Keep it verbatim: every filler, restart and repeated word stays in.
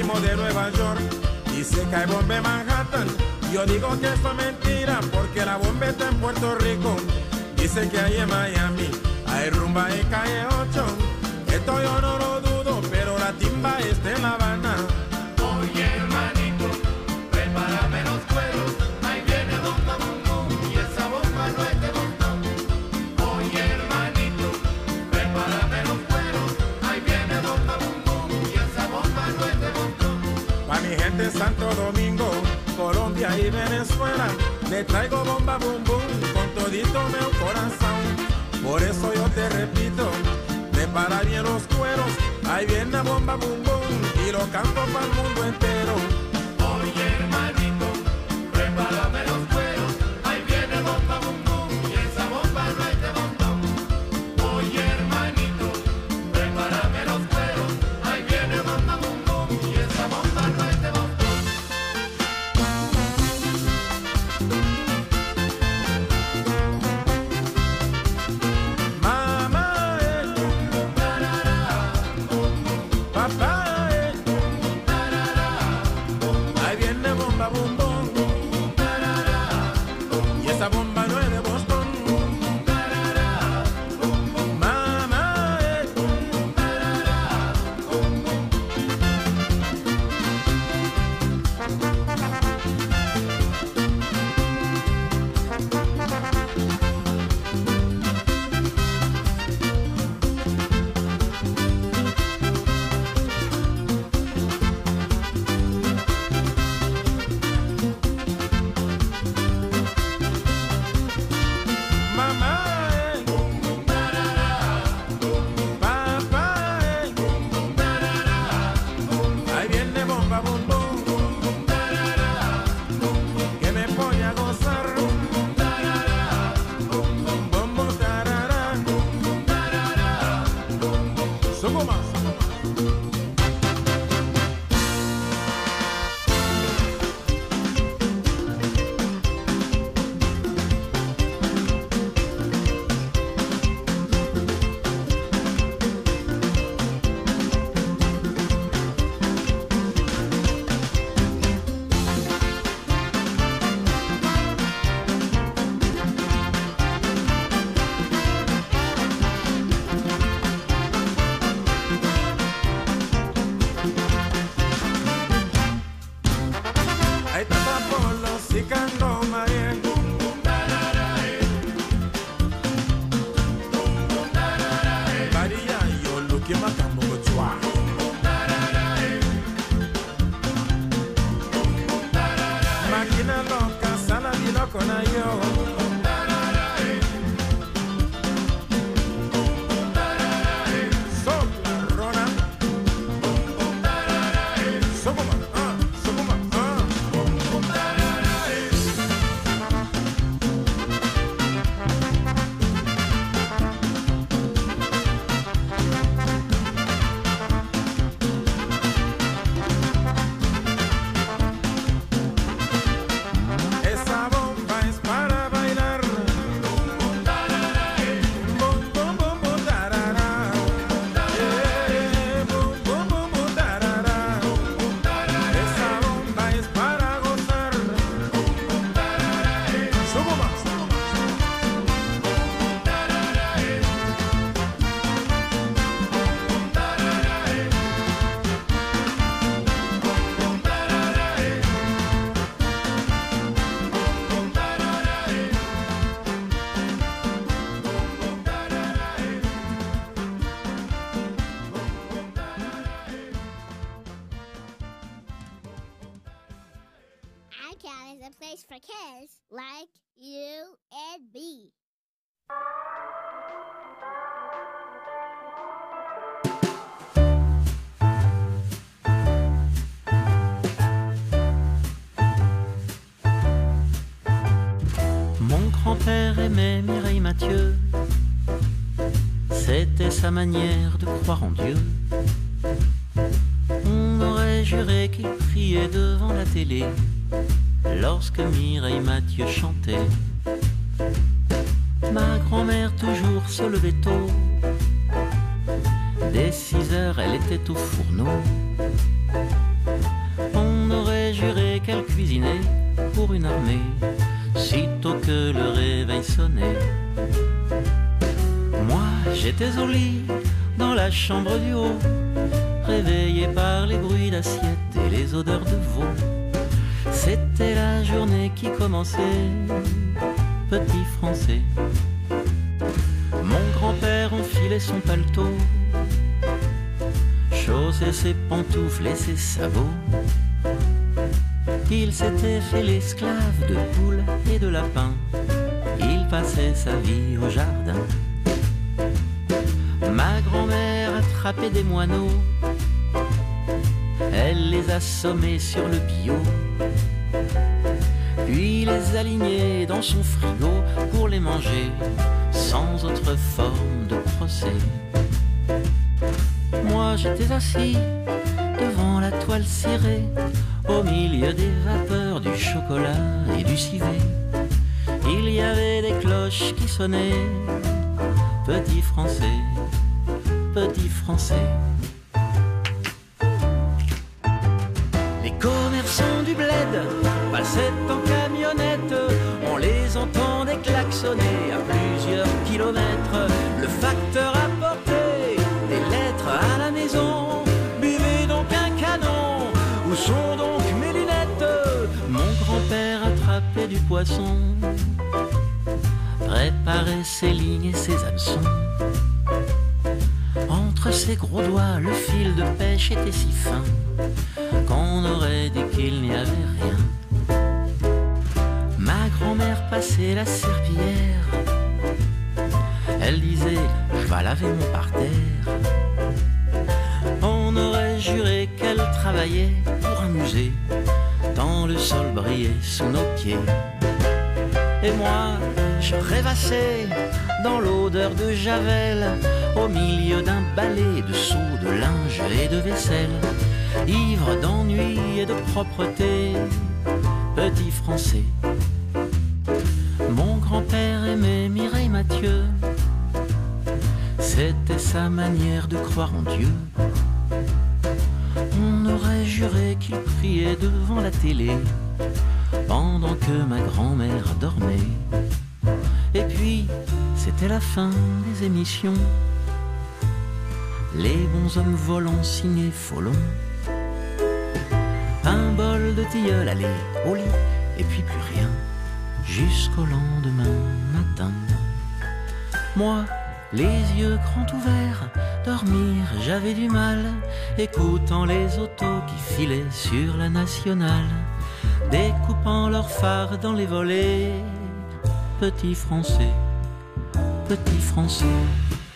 primo de Nueva York. Dice que hay bomba en Manhattan. Yo digo que eso es mentira porque la bomba está en Puerto Rico. Dice que hay en Miami, hay rumba en calle ocho. Esto yo no lo dudo, pero la timba está en La Habana. Oye hermanito, prepárame los cueros. Ahí viene bomba bum bum y esa bomba no es de montón. Oye hermanito, prepárame los cueros. Ahí viene bomba bum bum y esa bomba no es de montón. Pa' mi gente en Santo Domingo, Colombia y Venezuela, le traigo bomba bum bum con todito mi corazón. Por eso yo te repito, prepara bien los cueros, ahí viene la bomba bum bum y lo canto para el mundo entero. Oye hermanito, prepárame los cueros, ahí viene bomba bum bum y esa bomba no es de montón. Oye hermanito, prepárame los cueros, ahí viene bomba bum bum y esa bomba no es de montón. place for kids like you and me. Mon grand-père aimait Mireille Mathieu, c'était sa manière de croire en Dieu. On aurait juré qu'il priait devant la télé lorsque Mireille Mathieu chantait. Ma grand-mère toujours se levait tôt, dès six heures elle était au fourneau. dîner pour une armée, sitôt que le réveil sonnait. Moi, j'étais au lit, dans la chambre du haut, réveillé par les bruits d'assiettes et les odeurs de veau. C'était la journée qui commençait, petit Français. Mon grand-père enfilait son paletot, chaussait ses pantoufles et ses sabots. Il s'était fait l'esclave de poules et de lapins. Il passait sa vie au jardin. Ma grand-mère attrapait des moineaux, elle les assommait sur le billot, puis les alignait dans son frigo pour les manger sans autre forme de procès. Moi j'étais assis devant la toile cirée, au milieu des vapeurs du chocolat et du civet. Il y avait des cloches qui sonnaient, petit Français, petit Français. Les commerçants du bled passaient en camionnette, on les entendait klaxonner à plusieurs kilomètres. Le facteur apportait des lettres à la maison, buvez donc un canon, où sont donc mes lunettes? Mon grand-père attrapait du poisson, préparait ses lignes et ses hameçons. Entre ses gros doigts, le fil de pêche était si fin qu'on aurait dit qu'il n'y avait rien. Ma grand-mère passait la serpillière, elle disait « je vais laver mon parterre ». On aurait juré qu'elle travaillait pour un musée, tant le sol brillait sous nos pieds. Et moi, je rêvassais dans l'odeur de Javel, au milieu d'un balai de seaux, de linge et de vaisselle, ivre d'ennui et de propreté, petit Français. Mon grand-père aimait Mireille Mathieu, c'était sa manière de croire en Dieu. On aurait juré qu'il priait devant la télé pendant que ma grand-mère dormait. Et puis, c'était la fin des émissions, les bons hommes volants signés Folon. Un bol de tilleul, allez, au lit, et puis plus rien, jusqu'au lendemain matin. Moi, les yeux grands ouverts, dormir j'avais du mal, écoutant les autos qui filaient sur la nationale, découpant leurs phares dans les volets. Petit Français, petit Français.